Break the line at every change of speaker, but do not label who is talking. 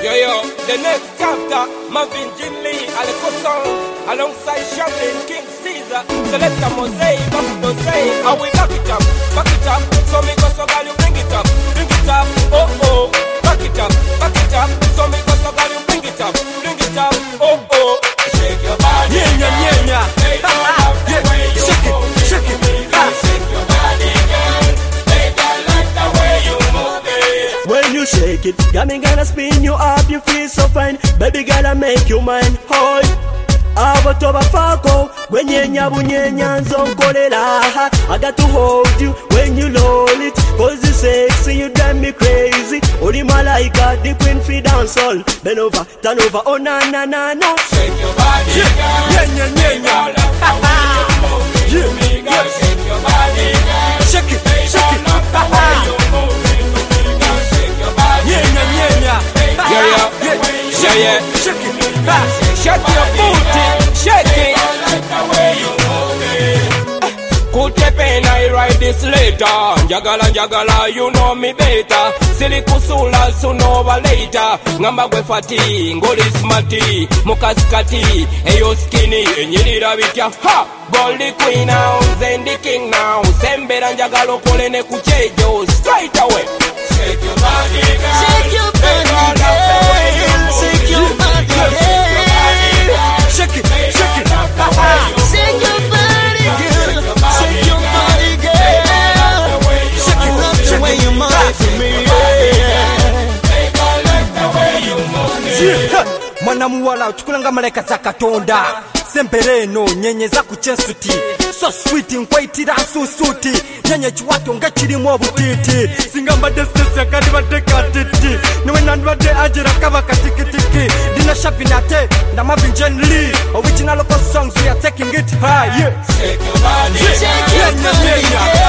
Yo, the next chapter, Marvin Ginley, Aleko Songs, alongside Shamlin, King Caesar, Selecta Mosaic, Mosaic, and we back it up, so me go so girl you bring it up, oh, back it up, so me go so girl you bring it up, oh, shake your body, yeah, shake it, shake your body, girl, make I like the way you move it.
When you shake it, got me gonna spin you up, you feel so fine, baby girl I make you mine, hold. Abotoba fako, when bunyenya nzonkolela. I got to hold you when you roll it, cause you sexy, you drive me crazy. Odi malaika, the queen fi dance all. Bend over, turn over, oh na.
Shake your body, girl.
Yeah.
Shake your body, girl.
Shake it.
Shake your body, yeah.
Shake it.
Shake your booty, shake it. Could keep in I ride this later. Jagala, you know me better. Silly kusula sunova later. Ngamba gwe fati, ngoli smarty, mukaskati, eyo skinny, nyirira bitya. Ha! Boldy queen now, Zendi king now. Sembera njagalo kolene kuchejo straight away. Shake your body, girl.
Shake your body, girl. Shake your body, girl.
Shake it.
Shake your body, girl. Shake your body, girl. I love the way you move it for me.
Mwana muwala tukulanga malaika za Katonda. Sempereno nyenyeza ku chensuti. So sweet nkwaitira susuti. Nyenye chiwato nga chirimu obutiti. Singamba desese kandi bateka titi. Niwe nandwade ajira kaba katikitiki. Dina Shavinate na Marvin Ginley. Original local songs we are taking it high. Yeah.
Shake your body,
shake your body,